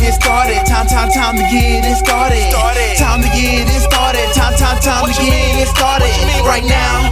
it started. Time to get it started. Time to get it started. Time to get it started. Right now.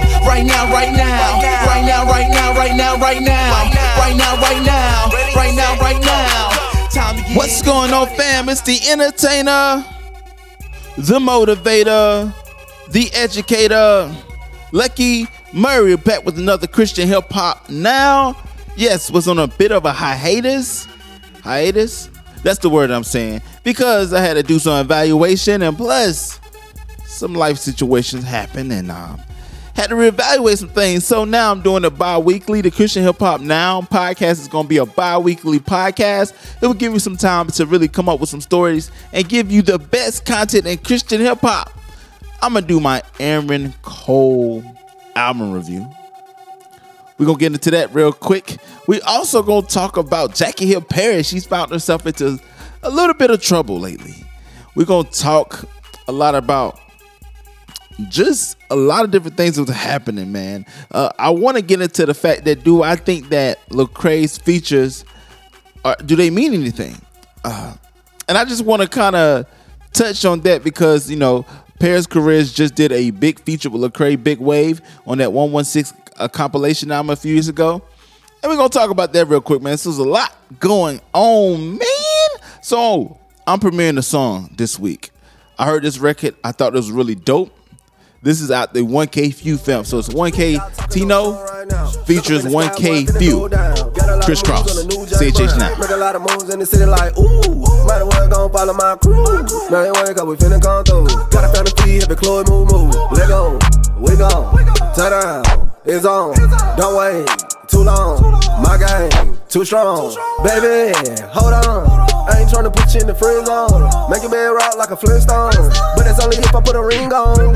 What's going on, fam? It's the entertainer, the motivator, the educator, Lucky Murray, back with another Christian hip hop now. Yes, was on a bit of a hiatus. That's the word I'm saying, because I had to do some evaluation, and plus some life situations happened, and had to reevaluate some things. So now I'm doing a bi-weekly. The Christian Hip Hop Now podcast is going to be a bi-weekly podcast. It will give you some time to really come up with some stories and give you the best content in Christian hip hop. I'm going to do my Aaron Cole album review. We're going to get into that real quick. We also going to talk about Jackie Hill Perry. She's found herself into a little bit of trouble lately. We're going to talk a lot about just a lot of different things that was happening, man. I want to get into the fact that, do I think that Lecrae's features, do they mean anything? And I just want to kind of touch on that because, you know, Paris Careers just did a big feature with Lecrae, Big Wave, on that 116 compilation album a few years ago. And we're going to talk about that real quick, man. So there's a lot going on, man. So I'm premiering a song this week. I heard this record. I thought it was really dope. This is out the 1K Few film. So it's 1K Tino features 1K Few. Chris Cross. CHH now. Make a lot of moves in the city like, ooh. Might as well gon' follow my crew. Now they wake up, we finna come through. Got a family fee, heavy Chloe, move. Let go, we gone. Turn down, it's on. Don't wait too long. My game, too strong. Baby, hold on. I ain't tryna put you in the friend zone. Make your bed rock like a Flintstone. But that's only if I put a ring on.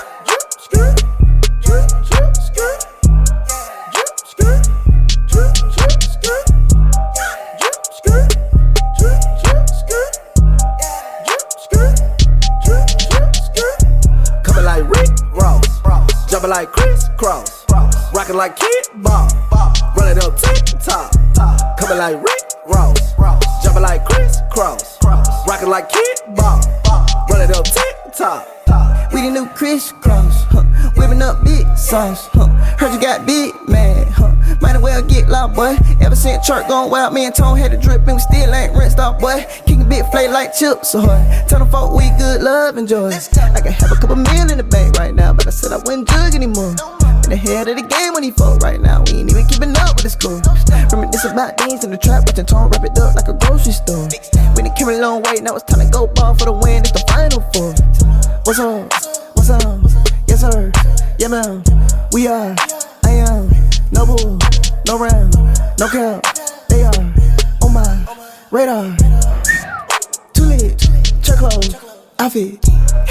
Coming like Rick Ross, jumping like Chris Cross, rocking like Kid Ball, running up TikTok. Coming like Rick Ross, jumping like Chris Cross, rocking like Kid Ball, running up TikTok. We the new Chris Cross, whipping up big sauce, heard you got big mad, might as well get loud, boy. Ever since church gone wild, me and Tone had a drip and we still ain't rinsed off, boy. Kicking big flay like chips, tell them folk we good, love, and joy. I can have a couple mil in the bank right now, but I said I wouldn't jug anymore. In the head of the game when he folk right now, we ain't even keeping up with the score. Reminisce about days in the trap, watching Tone wrap it up like a grocery store. When it came a long way, now it's time to go ball for the win, it's the final four. What's up? What's up? Yes sir, yeah man, we are, I am, no bull, no round, no cap, they are, on my radar. Too lit, check clothes, outfit.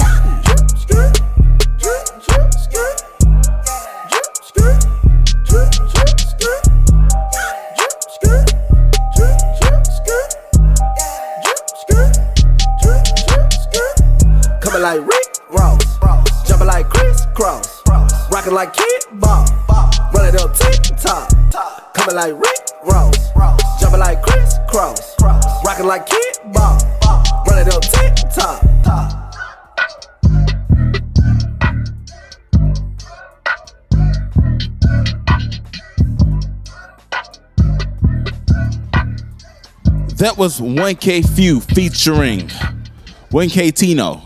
Coming like Rick Ross, jumping like Chris Cross, rocking like Kid Ball, running up TikTok. Coming like Rick Ross, jumping like Chris Cross, rocking like Kid Ball, running up TikTok. That was 1K Few featuring 1K Tino,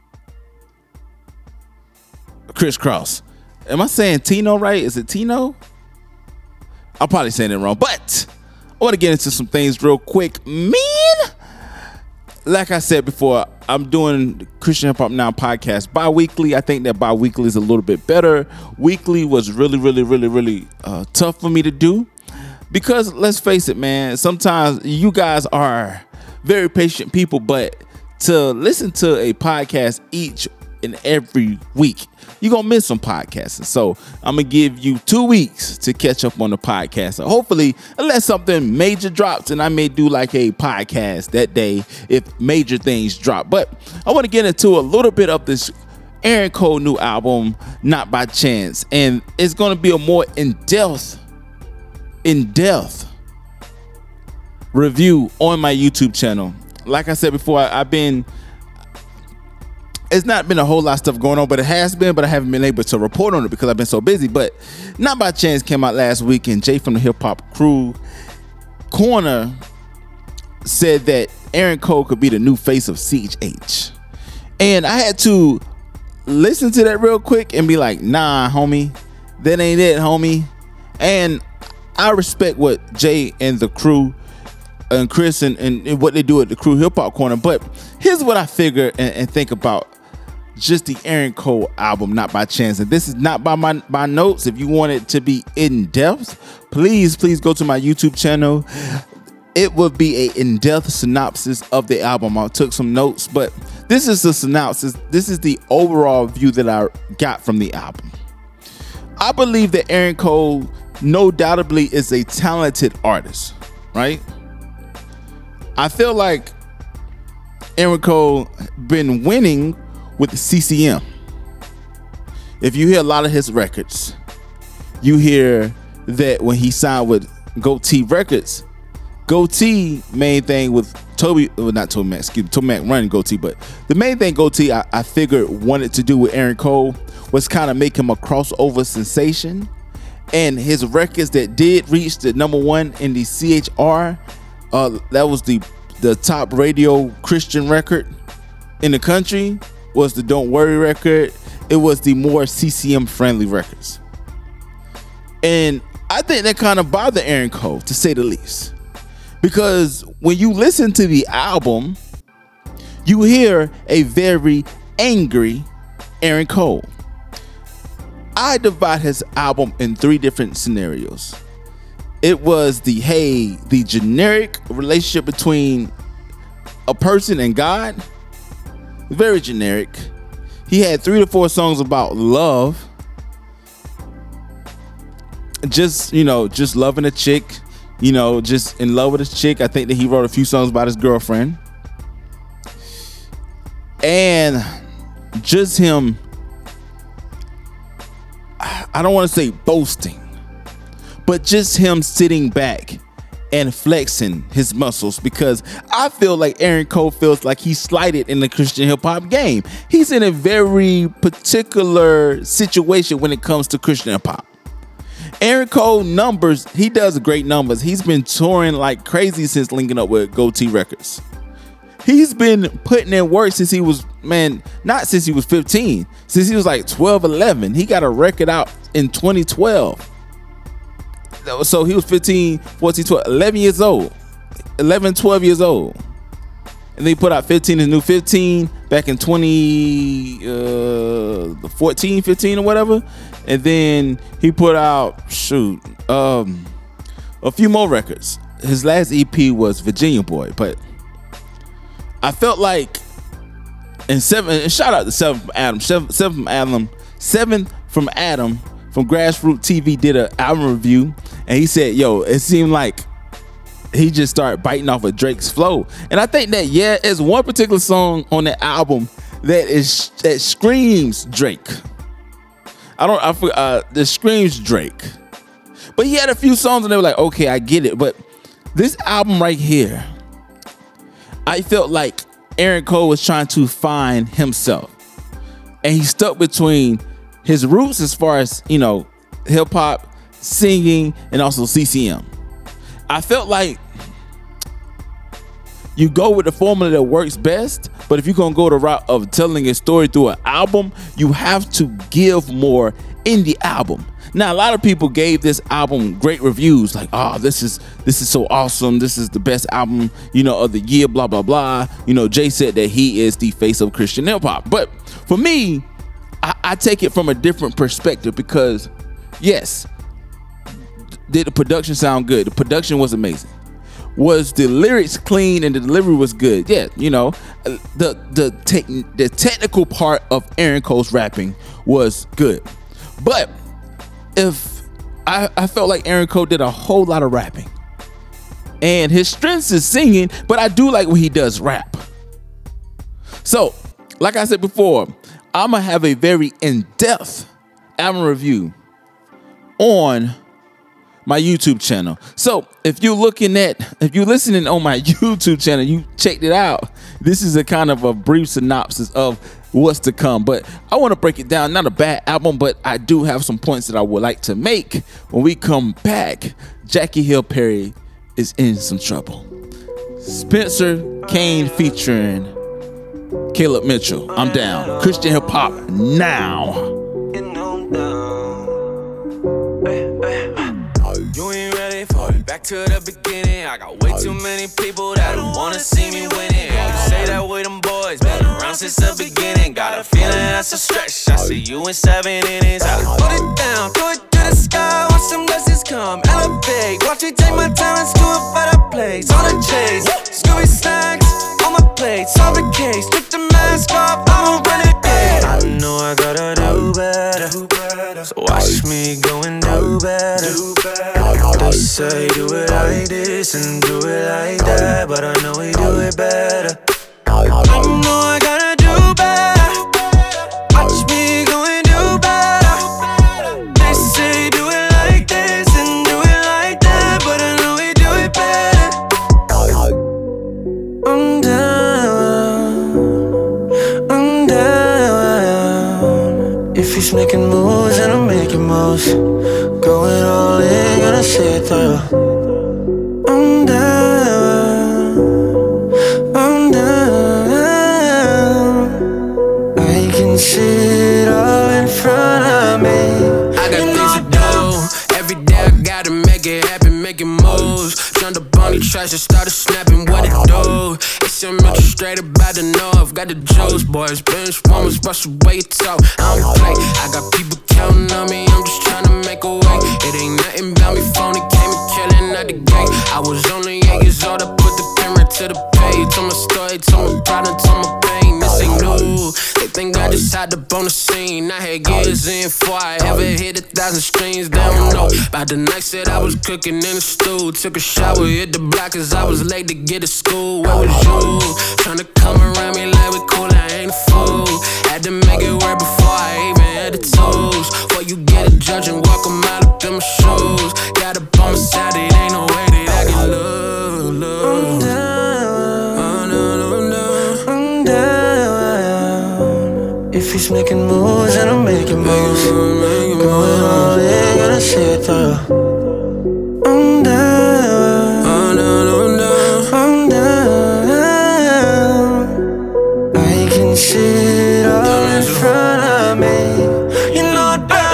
Chris Cross. Am I saying Tino right? Is it Tino? I'm probably saying it wrong, but I want to get into some things real quick. Man, like I said before, I'm doing Christian Hip Hop Now podcast bi-weekly. I think that bi-weekly is a little bit better. Weekly was really tough for me to do. Because let's face it, man, sometimes you guys are very patient people, but to listen to a podcast each and every week, you're going to miss some podcasting. So I'm going to give you 2 weeks to catch up on the podcast. So hopefully, unless something major drops, and I may do like a podcast that day if major things drop. But I want to get into a little bit of this Aaron Cole new album, Not By Chance. And it's going to be a more in-depth review on my YouTube channel. like I said before, I've been. It's not been a whole lot of stuff going on, but it has been. But I haven't been able to report on it because I've been so busy. But Not By Chance came out last week, and Jay from the Hip Hop Crew Corner said that Aaron Cole could be the new face of CH. And I had to listen to that real quick and be like, nah, homie, that ain't it, homie. And I respect what Jay and the crew and Chris and what they do at the Crew Hip Hop Corner. But here's what I figure and think about just the Aaron Cole album, Not By Chance. And this is not by my notes. If you want it to be in depth, please go to my YouTube channel. It would be a in-depth synopsis of the album. I took some notes, but this is the synopsis. This is the overall view that I got from the album. I believe that Aaron Cole no doubtably is a talented artist, right? I feel like Aaron Cole been winning with the CCM. If you hear a lot of his records, you hear that when he signed with Goatee Records, Goatee main thing with Toby Mac running Goatee, but the main thing Goatee I figured wanted to do with Aaron Cole was kind of make him a crossover sensation. And his records that did reach the #1 in the CHR, that was the top radio Christian record in the country, was the Don't Worry record. It was the more CCM friendly records. And I think that kind of bothered Aaron Cole, to say the least. Because when you listen to the album, you hear a very angry Aaron Cole. I divide his album in 3 different scenarios. It was the generic relationship between a person and God. Very generic. He had 3 to 4 songs about love. Just loving a chick, just in love with his chick. I think that he wrote a few songs about his girlfriend. And just him, I don't want to say boasting, but just him sitting back and flexing his muscles, because I feel like Aaron Cole feels like he's slighted in the Christian hip hop game. He's in a very particular situation when it comes to Christian hip hop. Aaron Cole numbers, he does great numbers. He's been touring like crazy since linking up with Goatee Records. He's been putting in work since he was, not since he was 15, since he was like 12, 11. He got a record out in 2012. So he was 15, 14, 12, 11 years old. 11, 12 years old. And they put out 15, his new 15 back in 2014, 15 or whatever. And then he put out, a few more records. His last EP was Virginia Boy, but I felt like and shout out to Seven from Adam from Grassroots TV did an album review, and he said, it seemed like he just started biting off of Drake's flow. And I think that there's one particular song on the album that screams Drake. That screams Drake. But he had a few songs and they were like, okay, I get it. But this album right here, I felt like Aaron Cole was trying to find himself. And he stuck between his roots as far as, hip hop, singing, and also CCM. I felt like you go with the formula that works best, but if you're going to go the route of telling a story through an album, you have to give more in the album. Now, a lot of people gave this album great reviews, like, oh, this is so awesome. This is the best album, of the year, blah, blah, blah. Jay said that he is the face of Christian hip hop. But for me, I take it from a different perspective because, yes, did the production sound good? The production was amazing. Was the lyrics clean and the delivery was good? Yeah, the technical part of Aaron Cole's rapping was good. But if I felt like Aaron Cole did a whole lot of rapping, and his strengths is singing, but I do like when he does rap. So, like I said before, I'm gonna have a very in-depth album review on my YouTube channel. So if you're listening on my YouTube channel, you checked it out. This is a kind of a brief synopsis of what's to come. But I want to break it down. Not a bad album, but I do have some points that I would like to make when we come back. Jackie Hill Perry is in some trouble. Spencer Kane featuring Caleb Mitchell. I'm down. Christian hip hop now. You ain't ready for it. Back to the beginning. I got way too many people that don't wanna see me winning. You say that with them boys, been around since the beginning. Got a feeling that's a stretch. I see you in 7 innings. I put it down, throw it to the sky. Watch some blessings come, elevate. Watch me take my talents to a better place. On the chase, Scooby snacks on my plate. Solve the case, strip the mask off. I'm a renegade. I know I gotta do better, so watch me go and do better. They say do it like this and do it like that, but I know we do it better. I know I gotta do better. Watch me go and do better. They say do it like this and do it like that, but I know we do it better. I'm down. If he's making moves and I'm making moves, going all in, gonna see it through. I'm down. I can see it all in front of me. I got things to do. Every day I gotta make it happen, making moves. Jumped up on the trash and started snapping what it do. It's your mental straight about the north. Got the juice, boys, bench warmers, brush away your talk. I don't play. I got people counting on me. I'm just trying to make a way. It ain't nothing about me, phony came and killing at the gate. I was only 8 years old, I put the camera to the page. Told my story, told my pride, and told my pain. This ain't new. They think I just had up on the scene. I had years in before I ever hit 1,000 streams. They don't know about the nights that I was cooking in the stew. Took a shower, hit the block cause I was late to get to school. Where was you? Tryna come around me like we cool, I ain't a fool. Had to make it work before I even had the tools. Before you get a judge and walk 'em out up in my shoes. Got up on my side, it ain't no way that I can lose. I'm down. If he's making moves and I'm making moves, going all in, gonna see it through. I'm down. I'm down. I can see it all in front of me. You know I'm down.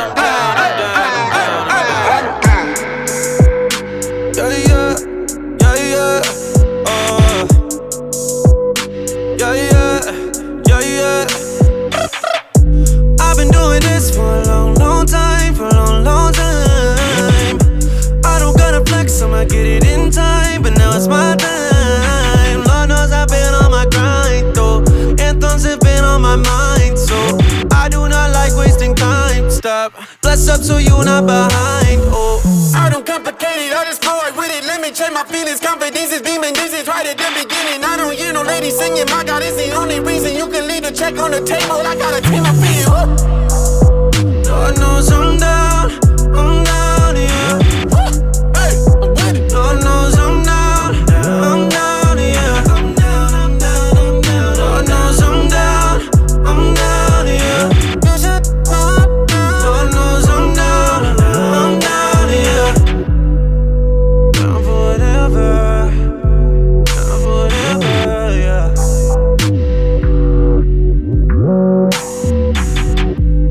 I've been doing this for a long time, for a long time. I don't gotta flex, I'ma get it in time, but now it's my time. Lord knows I've been on my grind, though. Anthems have been on my mind, so I do not like wasting time. Stop, bless up so you not behind, oh. I don't complicate it, I just go right with it. Let me check my feelings, confidence is beaming. This is right at the beginning. I don't hear no lady singing. My God is the only reason you can leave the check on the table. I gotta keep my feet up. Lord knows I'm down, yeah. Hey, I'm with it. Lord knows I'm down, yeah. Lord knows I'm down, yeah. Lord knows I'm down, yeah. Down for whatever, yeah.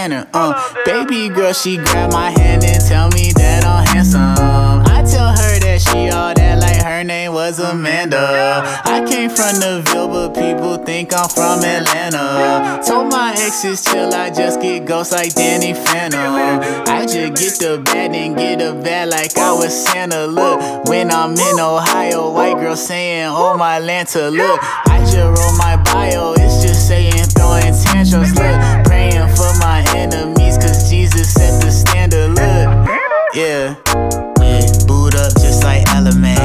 Santa. Baby girl, she grab my hand and tell me that I'm handsome. I tell her that she all that like her name was Amanda. I came from the Ville, but people think I'm from Atlanta. Told my exes chill, I just get ghosts like Danny Phantom. I just get the bad and get a bad like I was Santa. Look, when I'm in Ohio, white girl saying, oh my Lanta. Look, I just wrote my bio, it's just saying throwing tantrums. Look, praying for my enemies, cause Jesus set the standard. Look, yeah, boot up just like LMA.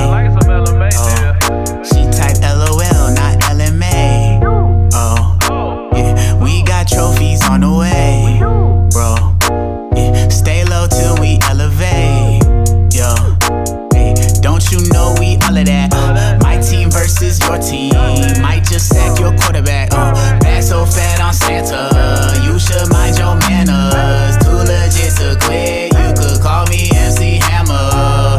She type LOL, not LMA. Oh, yeah, we got trophies on the way, bro. Yeah, stay low till we elevate, yo. Hey, don't you know we all of that? My team versus your team, might just sack your quarterback. Back so fat on Santa, you should mind your manners. Too legit to quit, you could call me MC Hammer.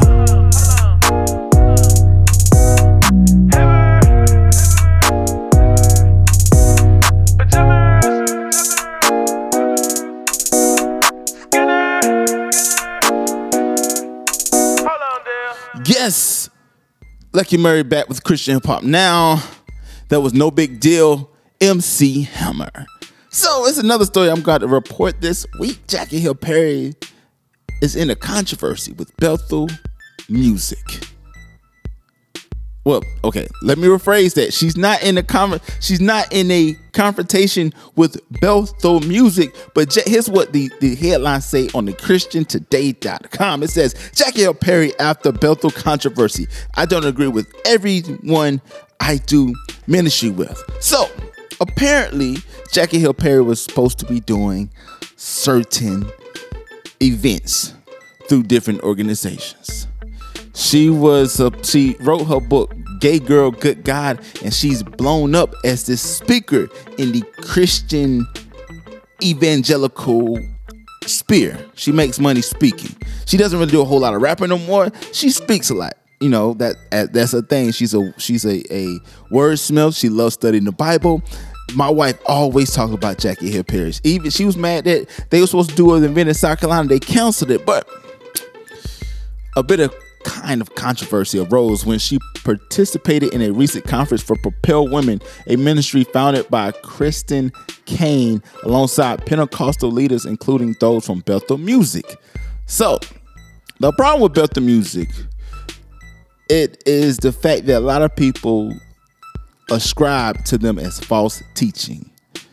Yes, Lucky Murray back with Christian hip hop. Now, that was No Big Deal, MC Hammer. So it's another story I'm going to report this week. Jackie Hill Perry is in a controversy with Bethel Music. Well, okay, let me rephrase that. She's not in a confrontation with Bethel Music, but here's what the headlines say on the ChristianToday.com. It says, Jackie Hill Perry after Bethel controversy. I don't agree with everyone I do ministry with. So, apparently, Jackie Hill Perry was supposed to be doing certain events through different organizations. She wrote her book, Gay Girl, Good God, and she's blown up as this speaker in the Christian evangelical sphere. She makes money speaking. She doesn't really do a whole lot of rapping no more. She speaks a lot. You know, that's her thing. She's a wordsmith. She loves studying the Bible. My wife always talks about Jackie Hill Perry. Even she was mad that they were supposed to do an event in South Carolina. They canceled it, but a bit of kind of controversy arose when she participated in a recent conference for Propel Women, a ministry founded by Kristen Kane alongside Pentecostal leaders, including those from Bethel Music. So, the problem with Bethel Music, it is the fact that a lot of people ascribe to them as false teaching.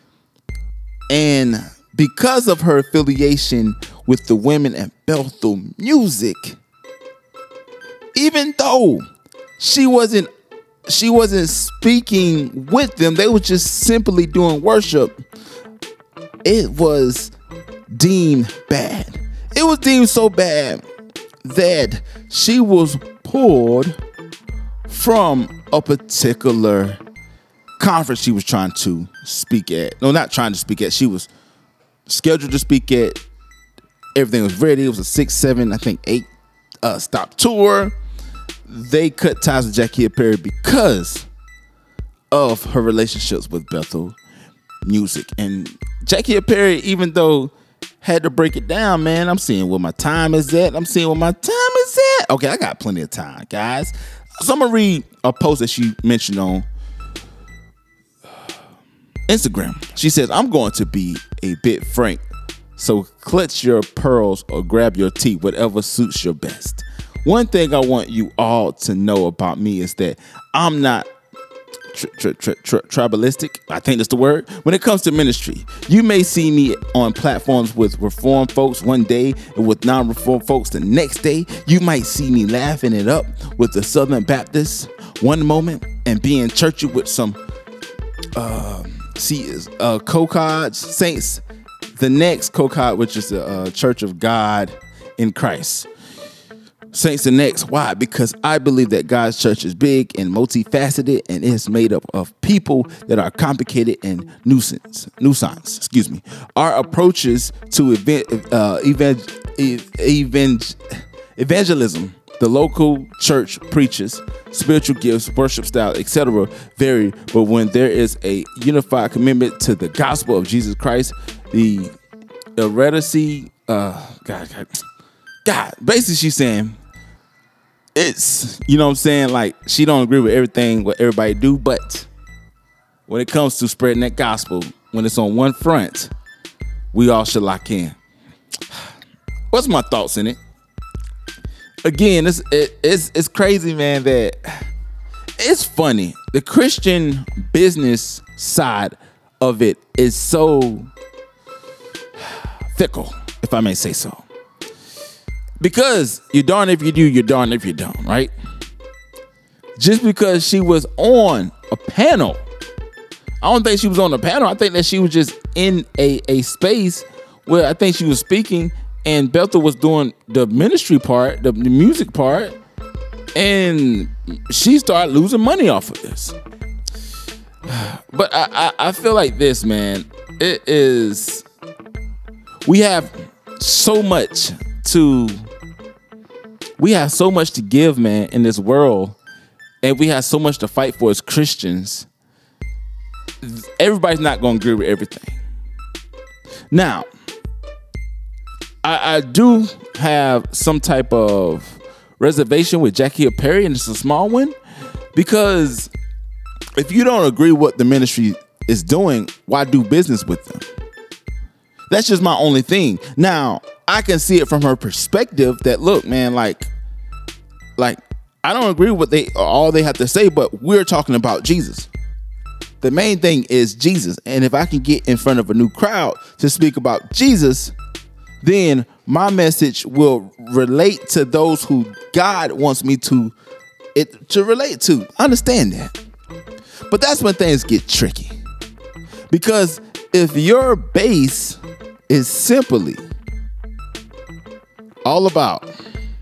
And because of her affiliation with the women at Bethel Music, even though she wasn't speaking with them, they were just simply doing worship, it was deemed bad. It was deemed so bad that she was pulled from a particular conference she was trying to speak at. No, not trying to speak at. She was scheduled to speak at. Everything was ready. It was a 6, 7, I think 8 stop tour. They cut ties with Jackie Hill Perry because of her relationships with Bethel Music. And Jackie Hill Perry, even though had to break it down, man, I'm seeing where my time is at. Okay, I got plenty of time, guys. So I'm going to read a post that she mentioned on Instagram. She says, I'm going to be a bit frank, so clutch your pearls or grab your teeth, whatever suits your best. One thing I want you all to know about me is that I'm not tribalistic. I think that's the word. When it comes to ministry, you may see me on platforms with Reformed folks one day and with non-Reformed folks the next day. You might see me laughing it up with the Southern Baptists one moment and being churchy with some COCOD saints the next. COCOD, which is the Church of God in Christ. Saints the next. Why? Because I believe that God's church is big and multifaceted, and it's made up of people that are complicated and nuisance. Excuse me. Our approaches to evangelism, the local church preaches, spiritual gifts, worship style, etc. vary, but when there is a unified commitment to the gospel of Jesus Christ, the Irritacy. God. Basically, she's saying it's, you know what I'm saying? Like, she don't agree with everything what everybody do, but when it comes to spreading that gospel, when it's on one front, we all should lock in. What's my thoughts in it? Again, it's crazy, man, that it's funny. The Christian business side of it is so fickle, if I may say so. Because you're darn if you do, you're darn if you don't, right? Just because she was on a panel, I don't think she was on a panel. I think that she was just in a space where I think she was speaking and Bethel was doing the ministry part, the music part, and she started losing money off of this. But I feel like this, man, it is, we have so much to give, man, in this world, and we have so much to fight for as Christians. Everybody's not going to agree with everything. Now, I do have some type of reservation with Jackie Hill Perry, and it's a small one, because if you don't agree what the ministry is doing, why do business with them? That's just my only thing. Now, I can see it from her perspective that, look, man, like I don't agree with all they have to say, but we're talking about Jesus. The main thing is Jesus. And if I can get in front of a new crowd to speak about Jesus, then my message will relate to those who God wants me to relate to. Understand that. But that's when things get tricky. Because if your base is simply all about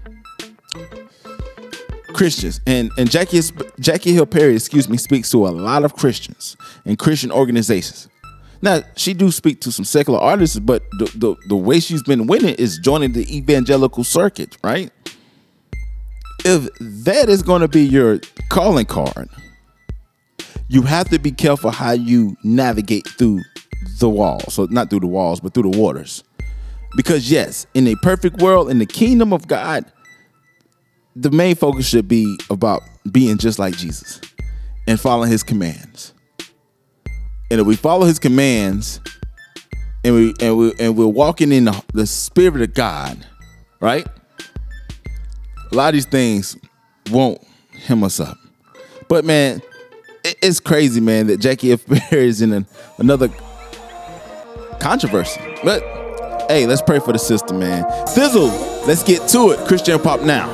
Christians, and Jackie Hill Perry, speaks to a lot of Christians and Christian organizations. Now, she do speak to some secular artists, but the way she's been winning is joining the evangelical circuit, right? If that is going to be your calling card, you have to be careful how you navigate through the walls. So not through the walls, but through the waters. Because yes, in a perfect world, in the kingdom of God, the main focus should be about being just like Jesus and following his commands. And if we follow his commands and we're walking in the spirit of God, right? A lot of these things won't hem us up. But man, it's crazy, man, that Jackie Hill Perry is in another controversy. But hey, let's pray for the sister, man. Thizzle, let's get to it. Christian Pop Now.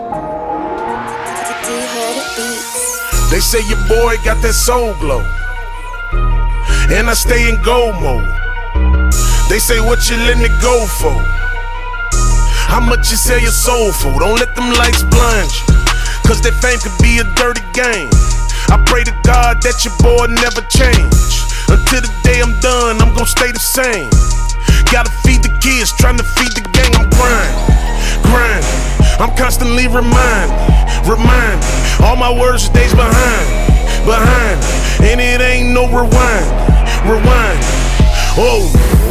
They say your boy got that soul glow, and I stay in gold mode. They say what you letting it go for? How much you sell your soul for? Don't let them lights blind you, cause that fame could be a dirty game. I pray to God that your boy never change. Until the day I'm done, I'm gon' stay the same. Gotta feed the kids, trying to feed the gang. I'm grinding. I'm constantly reminding. All my words stays behind. And it ain't no rewind. Oh,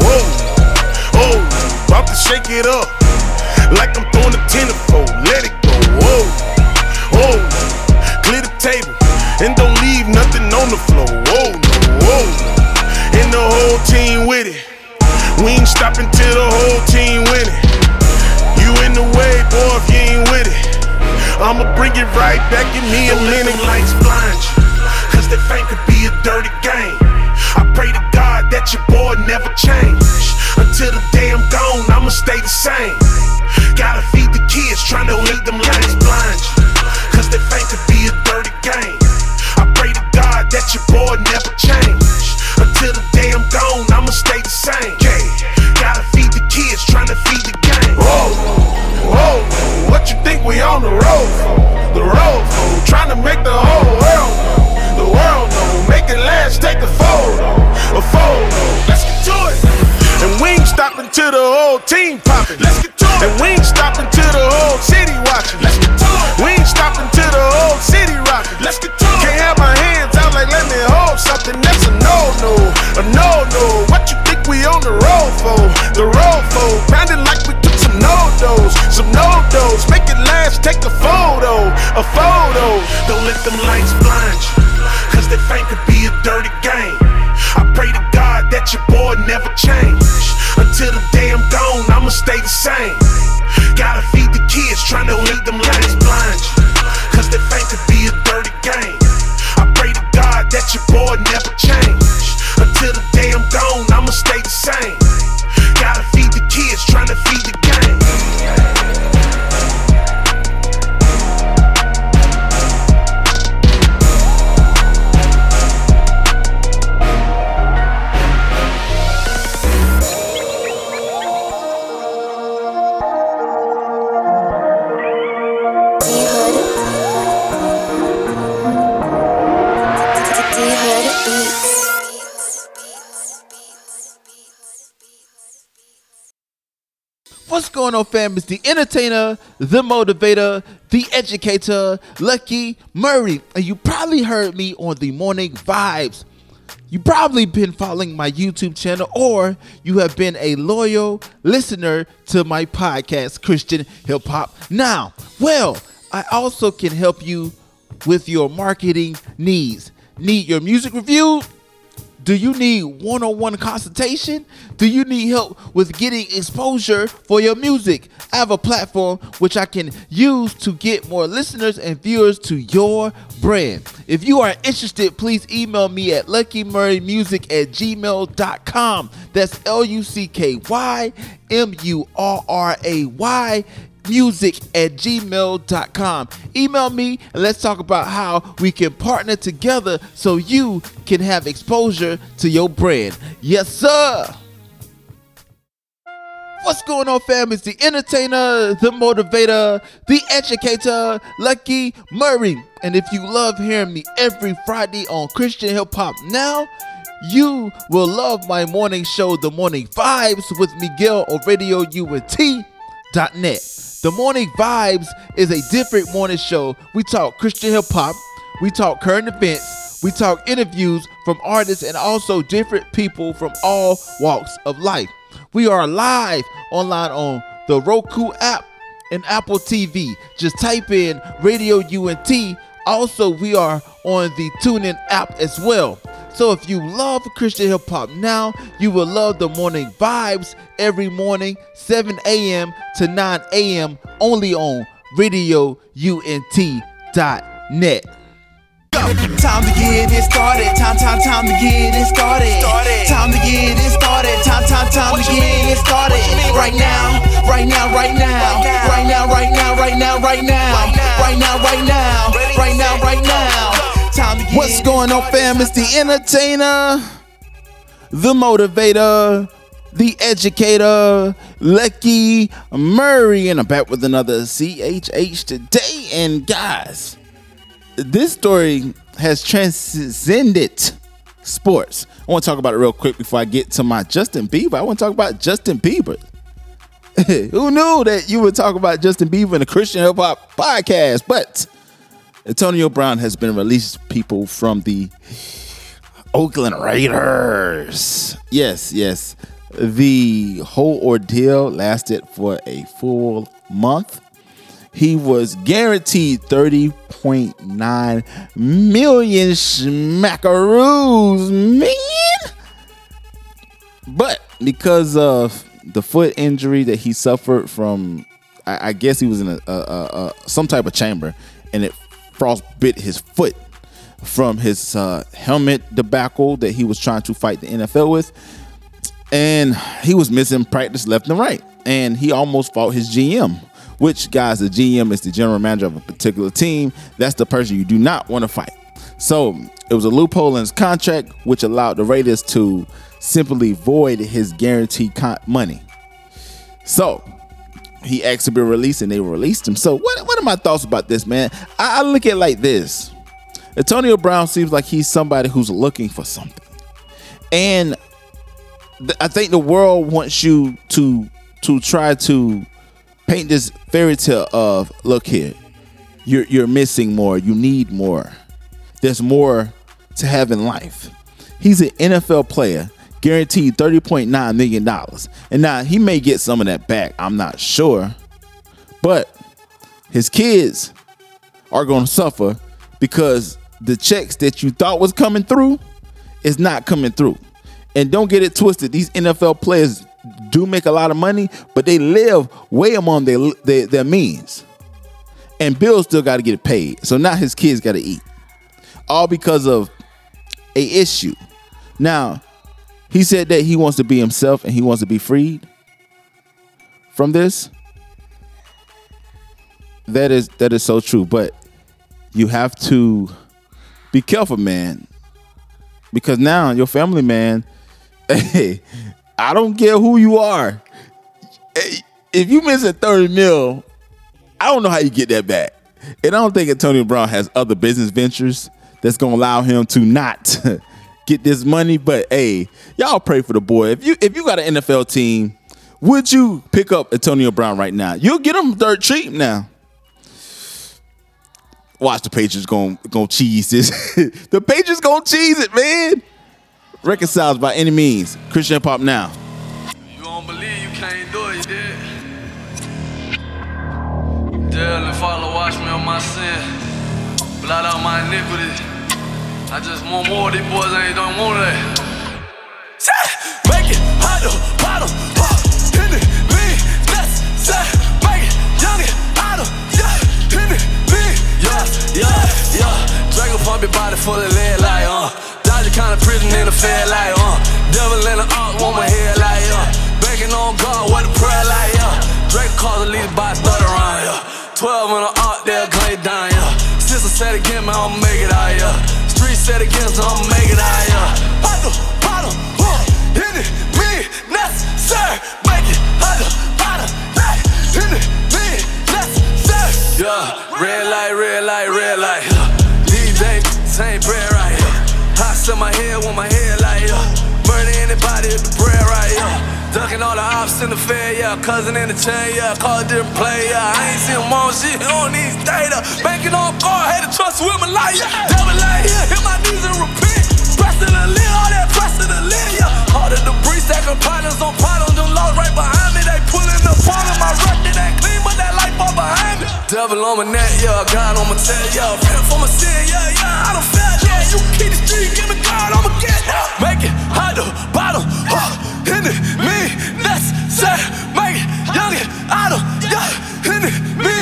about to shake it up like I'm throwing a tennis-fold. Let it go. Oh, clear the table and don't leave nothing on the floor. Oh, and the whole team with it. We ain't stopping till the whole team win it. You in the way, boy, if you ain't with it, I'ma bring it right back in me a minute. Lights blind you, cause that fame could be a dirty game. I pray to God that your boy never change. Until the day I'm gone, I'ma stay the same. Gotta feed the kids, trying to lead them lights blind you, cause that fame could be a dirty game. I pray to God that your boy never change. Until the day I'm gone, I'ma stay the same. Yeah, gotta feed the kids, trying to feed the game. Whoa, what you think we on the road for? The road for, trying to make the whole world know. The world know, make it last, take a photo. Let's get to it. And we ain't stopping till the whole team popping. Let's get to it. And we ain't stopping till the whole city watching. Let's get to it. We ain't stopping till the whole city rocking. Let's get to it. Can't have my hands out like let me hold something. That's a no. What you think we on the road for? The road same. Gotta feed the kids, tryna make them lanes blind you. Cause they think to be a dirty game. I pray to God that your boy never change. Until the day I'm gone, I'ma stay the same. Gotta feed the kids, tryna feed the game. What's going on, fam? It's the entertainer, the motivator, the educator, Lucky Murray. And you probably heard me on the Morning Vibes. You probably been following my YouTube channel, or you have been a loyal listener to my podcast, Christian Hip Hop Now. Well, I also can help you with your marketing needs. Need your music reviewed? Do you need one-on-one consultation? Do you need help with getting exposure for your music? I have a platform which I can use to get more listeners and viewers to your brand. If you are interested, please email me at luckymurraymusic@gmail.com. That's LUCKYMURRAY music@gmail.com. Email me and let's talk about how we can partner together so you can have exposure to your brand. Yes, sir. What's going on, fam? It's the entertainer, the motivator, the educator, Lucky Murray. And if you love hearing me every Friday on Christian Hip Hop Now, you will love my morning show, The Morning Vibes with Miguel on RadioUNT.net. The Morning Vibes is a different morning show. We talk Christian hip hop, we talk current events, we talk interviews from artists and also different people from all walks of life. We are live online on the Roku app and Apple TV. Just type in Radio UNT. Also, we are on the TuneIn app as well. So if you love Christian Hip Hop Now, you will love the Morning Vibes every morning, 7 a.m. to 9 a.m. only on RadioUNT.net. Time to get it started. Time to get it started. Time to get it started. Time to get it started. Right now. Right now. Right now. Right now. Right now. Right now. Right now. Right now. Right now. Right now. Right now. What's going on, fam? It's the entertainer, the motivator, the educator, Lucky Murray, and I'm back with another CHH today. And guys, this story has transcended sports. I want to talk about it real quick before I get to my Justin Bieber. I want to talk about Justin Bieber. Who knew that you would talk about Justin Bieber in a Christian hip hop podcast? But Antonio Brown has been released, people, from the Oakland Raiders. Yes. The whole ordeal lasted for a full month. He was guaranteed $30.9 million smackaroos, man. But because of the foot injury that he suffered from, I guess he was in some type of chamber, and it frostbit his foot from his helmet debacle that he was trying to fight the NFL with, and he was missing practice left and right, and he almost fought his GM, which, guys, the GM is the general manager of a particular team. That's the person you do not want to fight. So it was a loophole in his contract which allowed the Raiders to simply void his guaranteed money. So he asked to be released, and they released him. So what are my thoughts about this, man? I look at it like this. Antonio Brown seems like he's somebody who's looking for something. And I think the world wants you to try to paint this fairy tale of, look here, you're missing more, you need more. There's more to have in life. He's an NFL player, guaranteed $30.9 million. And now he may get some of that back, I'm not sure. But his kids are going to suffer because the checks that you thought was coming through is not coming through. And don't get it twisted, these NFL players do make a lot of money, but they live way among their means. And bills still got to get paid. So now his kids got to eat. All because of a issue. Now, he said that he wants to be himself and he wants to be freed from this. That is so true. But you have to be careful, man. Because now your family, man, hey, I don't care who you are. If you miss a 30 mil, I don't know how you get that back. And I don't think Antonio Brown has other business ventures that's going to allow him to not get this money. But hey, y'all pray for the boy. If you got an NFL team, would you pick up Antonio Brown right now? You'll get him third cheap now. Watch the Patriots going cheese this. The Patriots going to cheese it, man. Reconciles by any means. Christian Hip Hop Now. You don't believe you can't do it, you did. Dearly Father, wash me on my sin. Blot out my iniquity. I just want more of these boys, ain't don't want that. Make it hot, bottom, pop, hit it, lean, let's say, make it young and hotter, yeah, hit it, lean, yeah. Dragon pump your body full of lead like, Dodger kind of prison in the fair like, Devil in the ark, want my head like, Banking on God, what a prayer like, Dragon calls the leader by stutter around, 12 in the ark, they'll claim down, Sister said again, man, I'ma make it out, Street said again, so I'ma make it out, Bottom, hit it, me, necessary, make it, bottom, hit it, me, necessary. Yeah, red light, these days, same bread right here. Hot in my head with my head like, murder anybody at the bread right here. Ducking all the ops in the fair, cousin in the chain, call a different play, I ain't seen him on shit, on these data. Banking on car, had to trust with my life, Devil like here, hit my knees and repent. Pressing the lid, all that pressing the lid, Harder the breeze, stacking partners on partners, them laws right behind me, they pulling up on them. My record ain't clean, but that light fall behind me. Devil on my neck, God on my tail, Repent for my sin, I don't fail, You keep the street, give me God, I'ma get that. Make it hotter, bottom, hit it, me, necessary, make it young and hotter, hit it, me,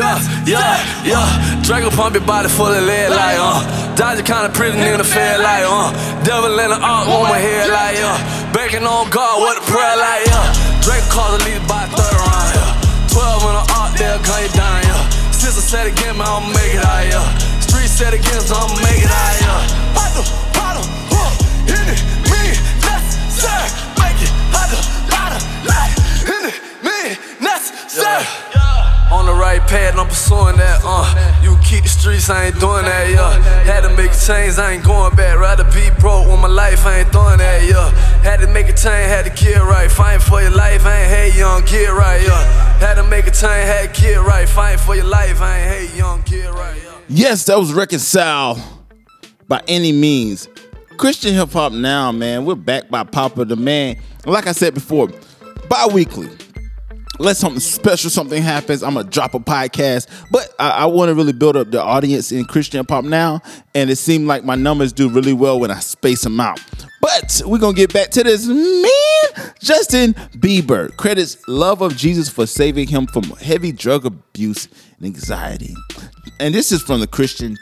yeah. Dragon pump your body full of lead like, Dodger kind of prison in the fair like, Devil in the ark, want my head like, Banking on God, what a prayer like, Drake calls the leader by third round, 12 in the ark, they'll gun you down, Sister said again, man, I'ma make it out, Street said again, so I'ma make it out, Bottom, hit it, me, necessary, make it bottom, hit it, me, necessary. On the right path, I'm pursuing that, You keep the streets, I ain't doing that, Had to make a change, I ain't going back. Rather be broke with my life, I ain't doing that, Had to make a change, had to get right. Fighting for your life, I ain't hate young, get right, Had to make a change, had to get right. Fighting for your life, I ain't hate young, get right, Yes, that was Reconcile by any means. Christian Hip Hop Now, man. We're back by popular demand. Like I said before, bi-weekly. Unless something special, something happens, I'm going to drop a podcast. But I want to really build up the audience in Christian Hip Hop Now. And it seemed like my numbers do really well when I space them out. But we're going to get back to this. Man, Justin Bieber credits love of Jesus for saving him from heavy drug abuse and anxiety. And this is from the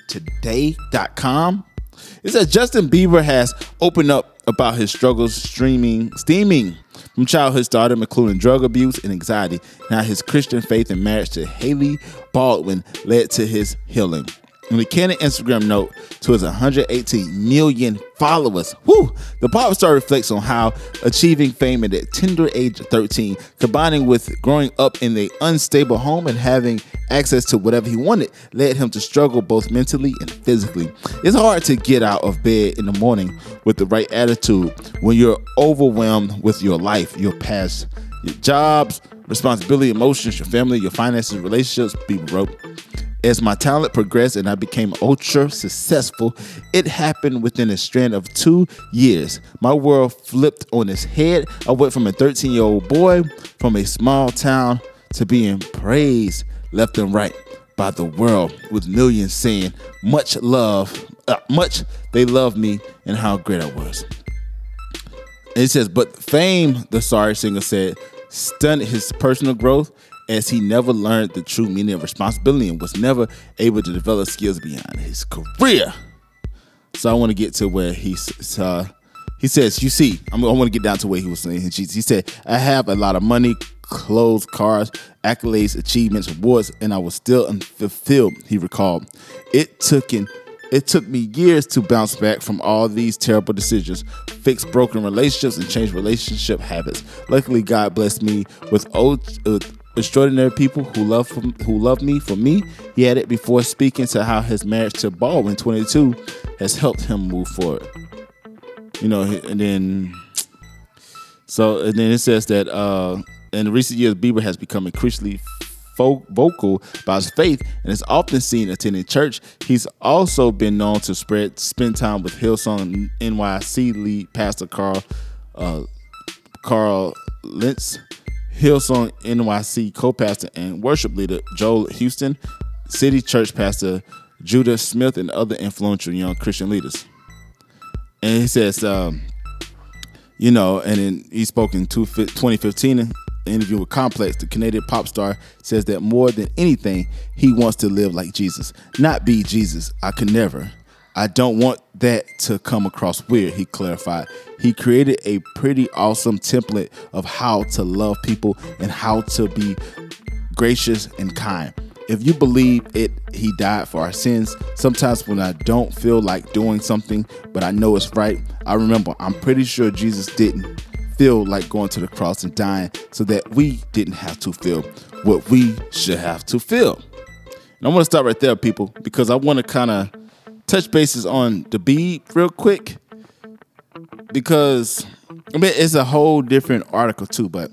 ChristianToday.com. It says Justin Bieber has opened up about his struggles steaming from childhood stardom, including drug abuse and anxiety. Now his Christian faith and marriage to Hailey Baldwin led to his healing. In a candid Instagram note to his 118 million followers, the pop star reflects on how achieving fame at the tender age of 13, combining with growing up in an unstable home and having access to whatever he wanted, led him to struggle both mentally and physically. It's hard to get out of bed in the morning with the right attitude when you're overwhelmed with your life, your past, your jobs, responsibility, emotions, your family, your finances, relationships, Bieber wrote. As my talent progressed and I became ultra successful, it happened within a span of 2 years. My world flipped on its head. I went from a 13-year-old boy from a small town to being praised left and right by the world, with millions saying much they love me and how great I was. it says, but fame, the sorry singer said, stunted his personal growth as he never learned the true meaning of responsibility and was never able to develop skills beyond his career. So I want to get to where he says, you see, I want to get down to where he was saying. He said, I have a lot of money, clothes, cars, accolades, achievements, awards, and I was still unfulfilled, he recalled. It took me years to bounce back from all these terrible decisions, fix broken relationships, and change relationship habits. Luckily, God blessed me with extraordinary people who love me for me. He added before speaking to how his marriage to Baldwin, 22, has helped him move forward. And then it says that in recent years, Bieber has become increasingly vocal about his faith and is often seen attending church. He's also been known to spend time with Hillsong NYC lead pastor Carl Lentz, Hillsong NYC co-pastor and worship leader Joel Houston, City Church pastor Judah Smith, and other influential young Christian leaders. And he says, and then he spoke in 2015 in the interview with Complex. The Canadian pop star says that more than anything, he wants to live like Jesus, not be Jesus. I could never. I don't want that to come across weird, he clarified. He created a pretty awesome template of how to love people and how to be gracious and kind. If you believe it, he died for our sins. Sometimes when I don't feel like doing something, but I know it's right, I remember I'm pretty sure Jesus didn't feel like going to the cross and dying so that we didn't have to feel what we should have to feel. And I want to stop right there, people, because I want to kind of touch bases on the Beeb real quick, because it's a whole different article too, but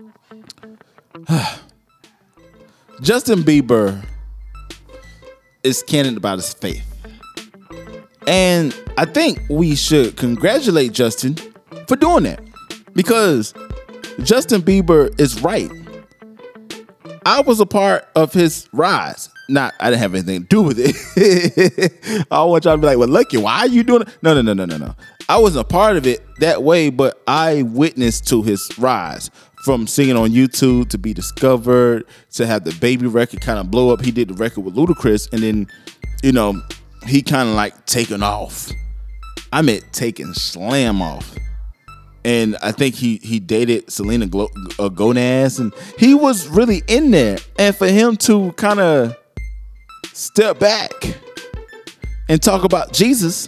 Justin Bieber is candid about his faith. And I think we should congratulate Justin for doing that, because Justin Bieber is right. I was a part of his rise. I didn't have anything to do with it. I want y'all to be like, well, Lucky, why are you doing it? No. I wasn't a part of it that way, but I witnessed to his rise. From singing on YouTube to be discovered, to have the Baby record kind of blow up. He did the record with Ludacris, and then, he kind of like taken off. I meant taking slam off. And I think he dated Selena Gomez, and he was really in there. And for him to kind of step back and talk about Jesus,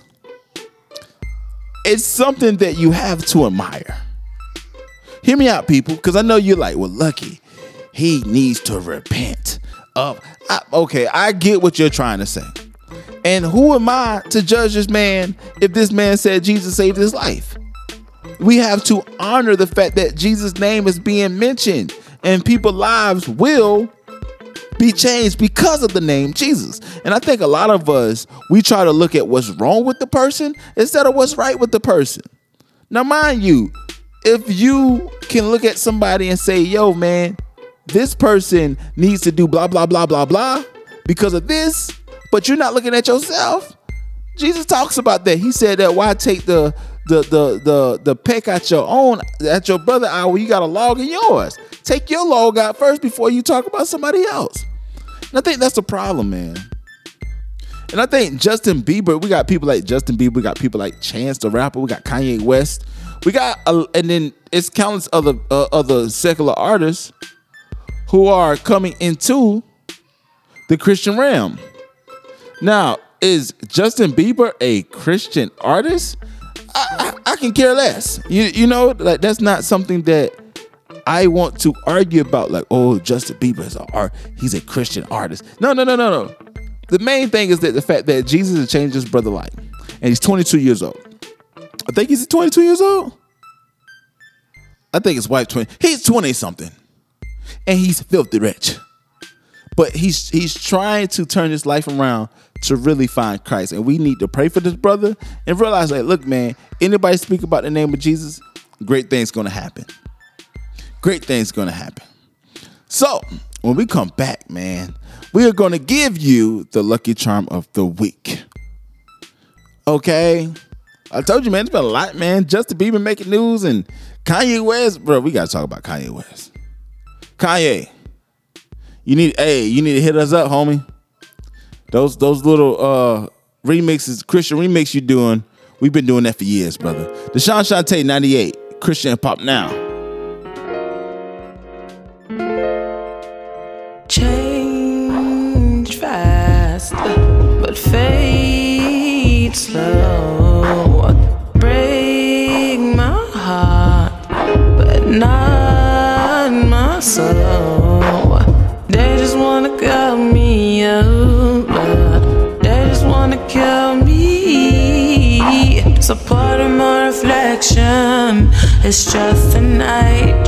it's something that you have to admire. Hear me out, people, because I know you're like, well, Lucky, he needs to repent. Okay, I get what you're trying to say. And who am I to judge this man if this man said Jesus saved his life? We have to honor the fact that Jesus' name is being mentioned and people's lives will be changed because of the name Jesus. And I think a lot of us, we try to look at what's wrong with the person instead of what's right with the person. Now, mind you, if you can look at somebody and say, yo, man, this person needs to do blah, blah, blah, blah, blah because of this, but you're not looking at yourself. Jesus talks about that. He said that why take the peck at your brother eye when you got a log in yours? Take your log out first before you talk about somebody else. And I think that's the problem, man. And I think Justin Bieber, we got people like Justin Bieber, we got people like Chance the Rapper, we got Kanye West, we got, and then it's countless other secular artists who are coming into the Christian realm. Now, is Justin Bieber a Christian artist? I can care less. Like that's not something that I want to argue about. Like, oh, Justin Bieber he's a Christian artist. No. The main thing is that the fact that Jesus has changed his brother's life, and he's 22 years old. I think he's 22 years old. I think his wife 20. He's 20 something, and he's filthy rich. But he's trying to turn his life around to really find Christ. And we need to pray for this brother and realize, like, look, man, anybody speak about the name of Jesus, great things going to happen. Great things going to happen. So when we come back, man, we are going to give you the lucky charm of the week. Okay? I told you, man, it's been a lot, man. Justin Bieber making news and Kanye West. Bro, we got to talk about Kanye West. Kanye, you need to hit us up, homie. Those little remixes, Christian remix you doing, we've been doing that for years, brother. Deshaun Shantae, 98, Christian Pop Now. Change fast, but fade slow. Break my heart, but not my soul. They just wanna cut me over. They just wanna kill me. So part of my reflection is just a night.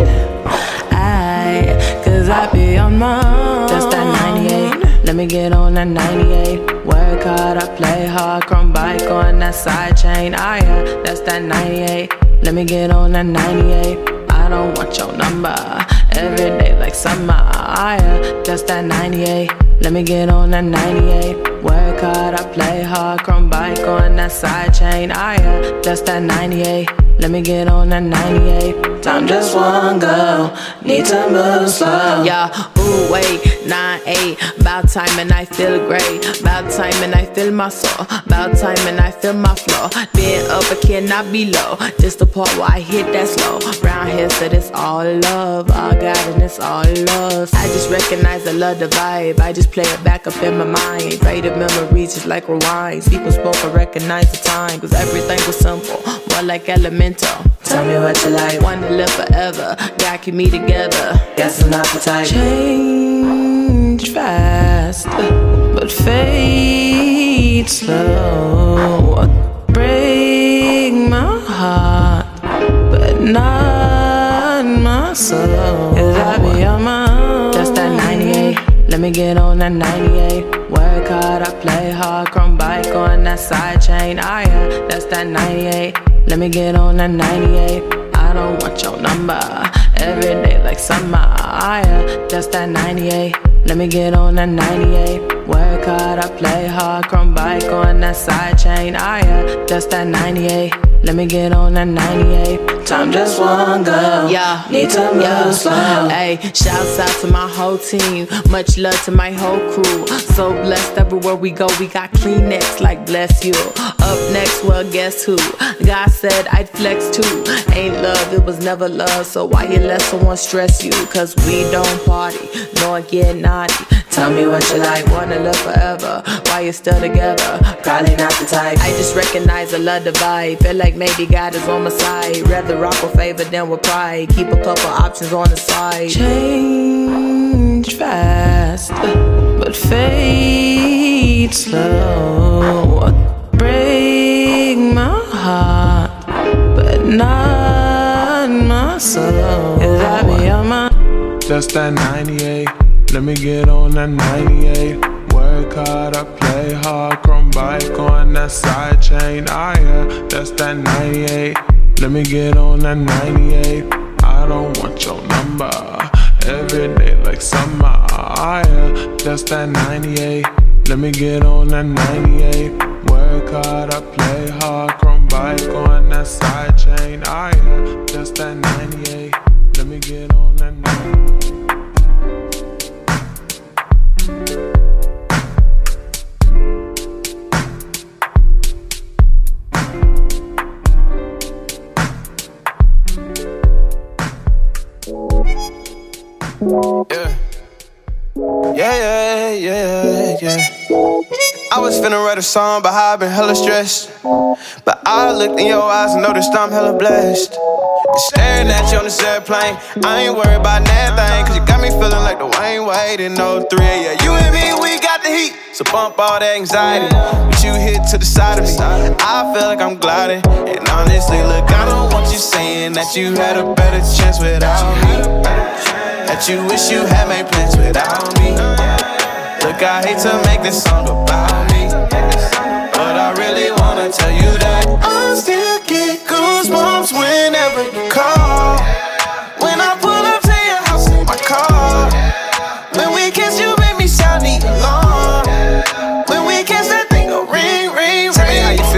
Cause I be on my own. That's that 98. Let me get on that 98. Work hard, I play hard. Chrome bike on that side chain. Yeah, that's that 98. Let me get on that 98. I don't want your number. Every day like summer. Yeah, that's that 98. Let me get on that 98. Work hard, I play hard. Chrome bike on that side chain. Yeah, that's that 98. Let me get on that 98. Time just one go. Need to move slow. Yeah, ooh, wait, 9-8. About time and I feel great. About time and I feel my soul. About time and I feel my flow. Being up, I cannot be low. This the part where I hit that slow. Round here said it's all love. All God and it's all love. I just recognize I love the vibe. I just play it back up in my mind. Faded memories just like rewinds. People spoke, I recognize the time. Cause everything was simple, more like elemental. Tell me what you like. Wanna live forever. God keep me together. Guess I'm not the type. Change fast, but fade slow. Break my heart, but not my soul. Cause I be on my own. That's that 98. Let me get on that 98. Work hard, I play hard. Chrome bike on that side chain. Yeah, that's that 98. Let me get on that 98. I don't want your number. Every day like summer. Yeah, that's that 98. Let me get on that 98. Work hard, I play hard. Chrome bike on that side chain. Yeah, that's that 98. Let me get on that 98. Time just one go. Yeah, need to move slow. Hey, shouts out to my whole team. Much love to my whole crew. So blessed everywhere we go. We got Kleenex like bless you. Up next, well, guess who? God said I'd flex too. Ain't love, it was never love. So why you let someone stress you? Cause we don't party, nor get naughty. Tell me what you like, wanna live forever. Why you still together? Probably not the type. I just recognize I love the vibe. Feel like maybe God is on my side. Rather rock with favor than with pride. Keep a couple options on the side. Change fast, but fade slow. Break my heart, but not my soul. Cause I be on my. Just that 98. Let me get on that 98. Work hard, I play hard. Chrome bike on that side chain. Yeah, that's that 98. Let me get on that 98. I don't want your number. Every day like summer. Yeah, that's that 98. Let me get on that 98. Work hard, I play hard. Chrome bike on that side chain. Yeah, that's that 98. Let me get on that 98. Yeah. I was finna write a song, but how I been hella stressed. But I looked in your eyes and noticed I'm hella blessed. And staring at you on this airplane, I ain't worried about nothing. Cause you got me feeling like the Wayne Wade in 03. Yeah, you and me, we got the heat. So bump all that anxiety. But you hit to the side of me, I feel like I'm gliding. And honestly, look, I don't want you saying that you had a better chance without me. That you wish you had made plans without me. Look, I hate to make this song about me, but I really wanna tell you that I still get goosebumps whenever you call. When I pull up to your house in my car. When we kiss, you make me sound the alarm. When we kiss, that thing go ring, ring, ring. Tell me how you feel, tell me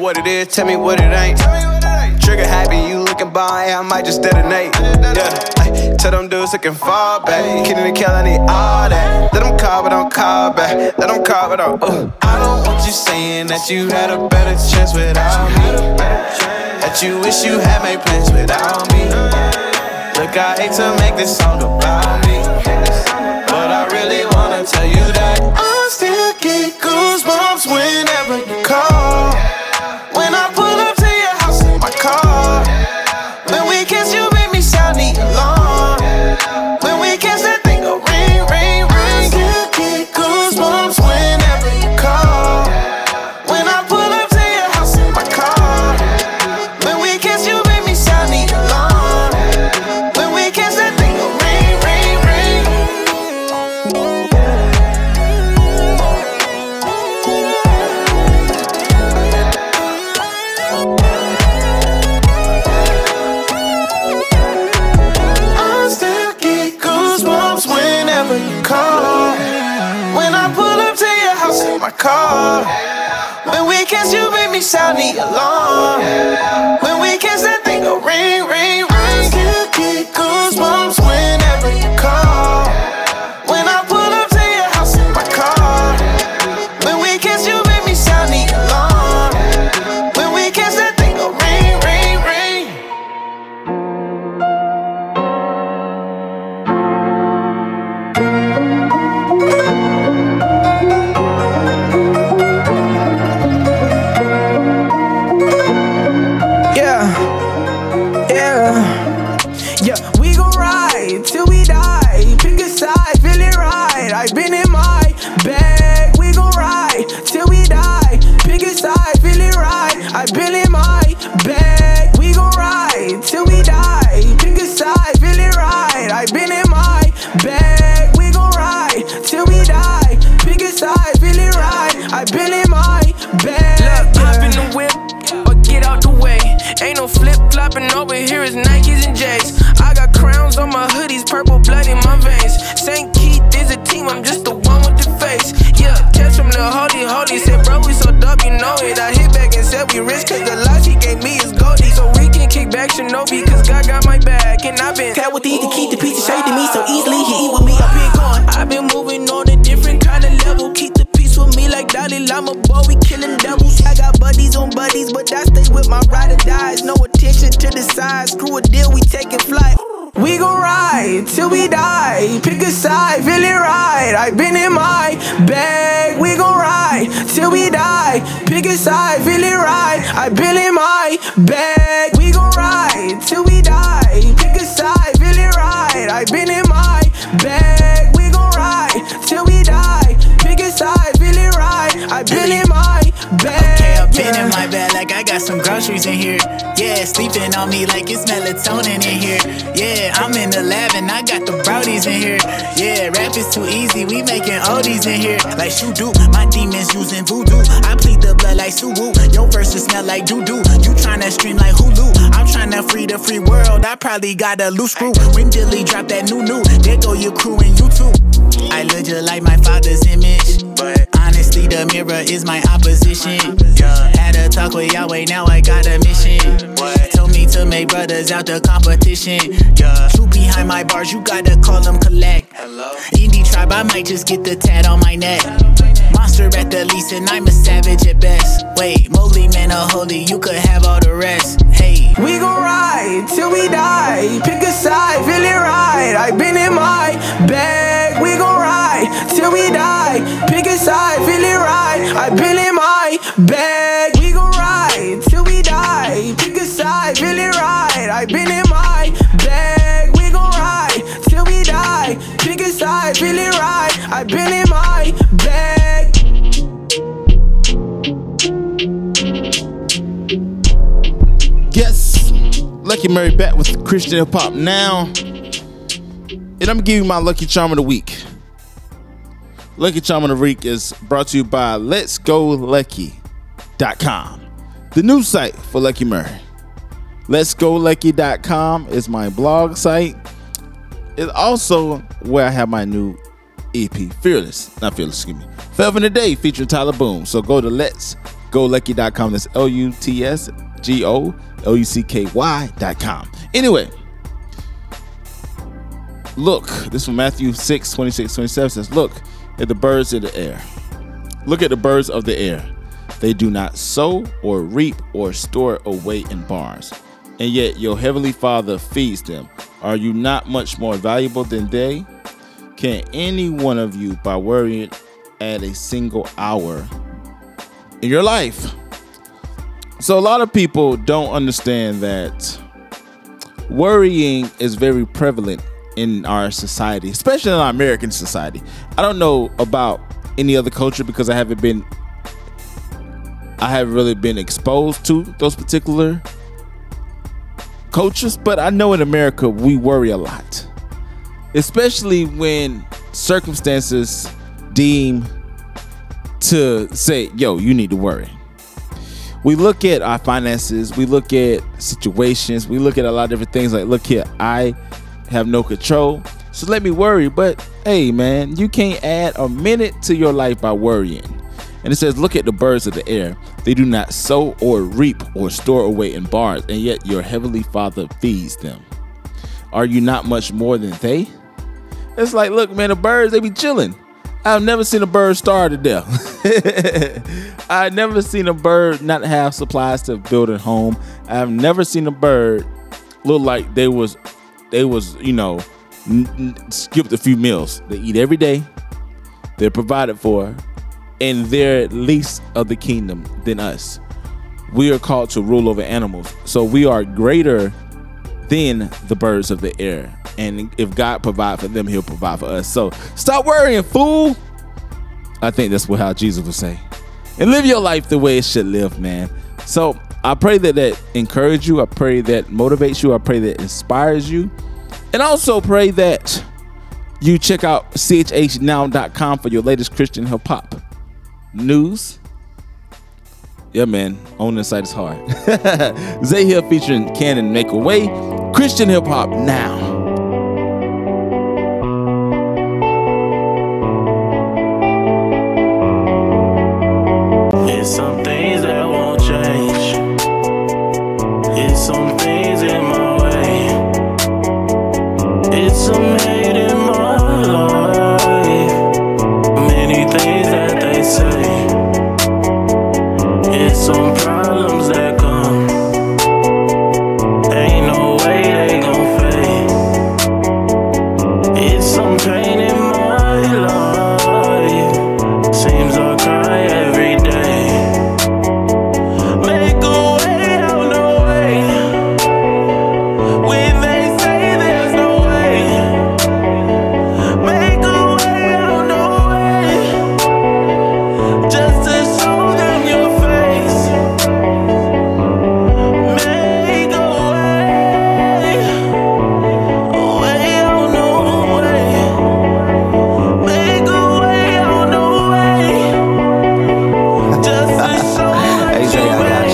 what it is, tell me what it ain't. Trigger happy, you looking by, I might just detonate. Yeah, tell them dudes looking far back. Kidding and kill, I need all that. Let them call, but don't call back. Let them call, but don't. I don't want you saying that you had a better chance without me. That you wish you had made plans without me. Look, I hate to make this song about me, but I really wanna tell you that I still get goosebumps whenever you call. When I pull up to your house in my car. When we kiss, you make me sound the alarm. When we kiss, that thing go ring, ring, ring. Still get goosebumps whenever you call. When I pull up to your house in my car. When we kiss, you make me sound the alarm. When we kiss, that thing go ring, ring, ring. I still get goosebumps whenever you call. When I pull up to your house in my car. When we kiss, you make me sound the alarm. When we kiss, that thing go ring, ring, ring. I still get goosebumps whenever you call. When I pull up to your house in my car. When we kiss, you make me sound the alarm. When we kiss, that thing go ring, ring, ring. Yeah, we gon' ride till we die. Pick a side, feel it right. I've been in my bag. We gon' ride till we die. Pick a side, feel it right. I've been in my bag. We gon' ride till we die. Pick a side, feel it right. I've been in my bag. We gon' ride till we die. Pick a side, feel it right. I've been in my bag. Look, hop in the whip or get out the way. Ain't no flip flopping over here, it's Nikes and J's. I got crowns on my hoodies, purple blood in my veins. St. Keith is a team, I'm just the one with the face. Yeah, catch him, little holy. Said, bro, we so dope, you know it. I hit back and said we rich, cause the life he gave me is goldie. So we can kick back Shinobi, cause God got my back. And I've been cat with these to keep the pizza straight to me so easily. He eat with me, I've been gone. I've been moving on a different kind of level. Keep the peace with me like Dalai Lama, boy, we killing devils. I got buddies on buddies, but I stay with my ride or dies. No attention to the size, screw a deal, we taking flight. We gon' ride till we die. Pick a side, feel it right. I've been in my bag. We gon' ride till we die. Pick a side, feel it right. I've been in my bag. We gon' ride till we die. Pick a side, feel it right. I've been in my bag. We gon' ride till we die. Pick a side, feel it right. I've been in my bag. Okay, I've been in my bag like I got some groceries in here. Yeah, sleeping on me like it's melatonin in here. Yeah, I'm in the lab and I got the brownies in here. Yeah, rap is too easy, we making oldies in here. Like shoe do, my demons using voodoo. I plead the blood like Suwu. Your verses smell like doo-doo. You tryna stream like Hulu. I'm tryna free the free world. I probably got a loose screw. When Dilly drop that new. There go your crew and you too. I look just like my father's image, but honestly the mirror is my opposition. Had a talk with Yahweh, now I got a mission. Told me to make brothers out the competition. Truth behind my bars, you gotta call them collect. Indie tribe, I might just get the tat on my neck. Monster at the least, and I'm a savage at best. Wait, Mowgli man a holy, you could have all the rest. Hey, we gon' ride till we die. Pick a side, feel it right. I've been in my bag. We gon' ride till we die. Pick a side, feel it right. I've been in my bag. We gon' ride till we die. Pick a side, feel it right. I've been in my bag. We gon' ride till we die. Pick a side, feel it right. I've been in my bag. Yes, Lucky Murray back with Christian Hip Hop now. And I'm gonna give you my Lucky Charm of the Week. Lucky Charm of the Week is brought to you by Let'sGoLucky.com, the new site for Lucky Murray. Let'sGoLucky.com is my blog site. It's also where I have my new EP, Forever in a Day, featuring Tyler Boom. So go to GoLucky.com. That's LUTSGOLUCKY.com. Anyway, look, this is from Matthew 6, 26, 27 says, look at the birds of the air. Look at the birds of the air. They do not sow or reap or store away in barns, and yet your heavenly Father feeds them. Are you not much more valuable than they? Can any one of you, by worrying, add a single hour in your life? So a lot of people don't understand that worrying is very prevalent in our society, especially in our American society. I don't know about any other culture because I haven't really been exposed to those particular cultures, but I know in America we worry a lot, especially when circumstances deem to say, yo, you need to worry. We look at our finances, we look at situations, we look at a lot of different things like, look here, I have no control, so let me worry. But hey man, you can't add a minute to your life by worrying. And it says, look at the birds of the air. They do not sow or reap or store away in barns, and yet your heavenly Father feeds them. Are you not much more than they? It's like, look, man, the birds, they be chilling. I've never seen a bird starve to death. I've never seen a bird not have supplies to build a home. I've never seen a bird look like they was, skipped a few meals. They eat every day. They're provided for. And they're least of the kingdom than us. We are called to rule over animals. So we are greater than the birds of the air. And if God provides for them, he'll provide for us. So stop worrying, fool. I think that's how Jesus would say. And live your life the way it should live, man. So I pray that encourages you. I pray that motivates you. I pray that inspires you. And also pray that you check out chhnow.com for your latest Christian hip hop news. Yeah, man, owning the site is hard. Zay Hill featuring Cannon Make a Way. Christian hip hop now. It's some things that won't change. It's some things in my way. It's some hate in my life. Many things that they say. It's some problems that come. Ain't no way they gon' fade. It's some pain in my life. Seems I cry every day. Make a way out no way. When they say there's no way. Make a way out no way. Just to show them your face. Make a way. A way out no way. Make a way out no way. Just to show that you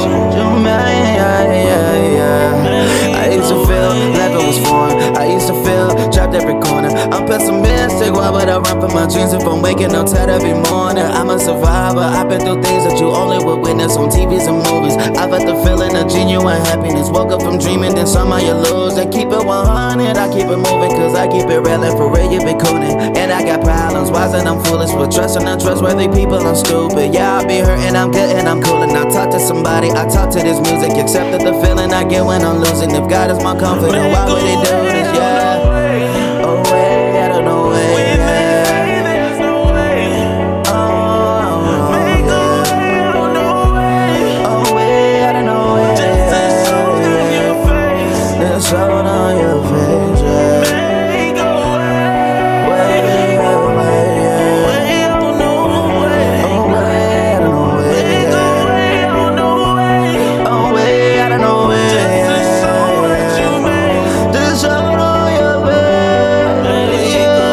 I used to feel like it was foreign. I used to feel trapped every corner. I'm pessimistic, why would I run for my dreams if I'm waking up tired every morning? I'm a survivor, I've been through things that you only would witness on TVs and movies. I've had the feeling of genuine happiness. Woke up from dreaming, then somehow you lose. They keep it 100, I keep it moving, cause I keep it real and for real you be cooling. And I got problems, why isn't I'm foolish? With trusting untrustworthy people, I'm stupid. Yeah, I be hurting, I'm good and I'm coolin'. I talk to somebody, I talk to this music. Accepted the feeling I get when I'm losing. If God is my comfort, then why would he do this? Yeah. Oh, way, I don't know way. Show on your face, yeah. Make a way, way out no way. Oh, way out no way. Make a way out no way. Oh, way out no way. Just to show what you made. Just show on your face,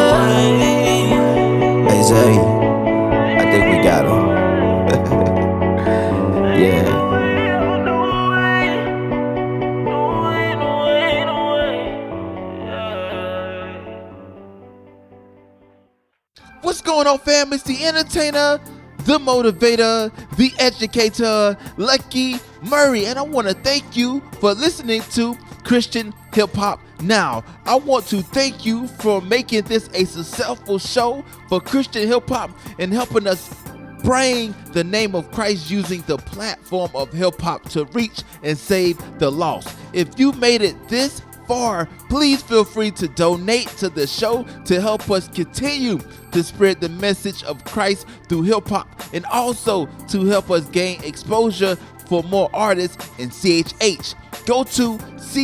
yeah. Hey Zay, I think we got him. Yeah. What's going on, fam? It's the entertainer, the motivator, the educator, Lucky Murray. And I want to thank you for listening to Christian Hip Hop Now. I want to thank you for making this a successful show for Christian hip hop and helping us bring the name of Christ using the platform of hip hop to reach and save the lost. If you made it this far, please feel free to donate to the show to help us continue to spread the message of Christ through hip hop and also to help us gain exposure for more artists in CHH. Go to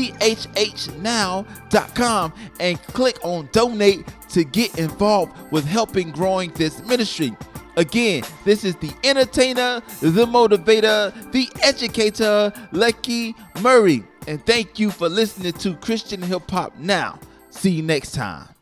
chhnow.com and click on donate to get involved with helping growing this ministry. Again, this is the entertainer, the motivator, the educator, Lucky Murray. And thank you for listening to Christian Hip Hop Now. See you next time.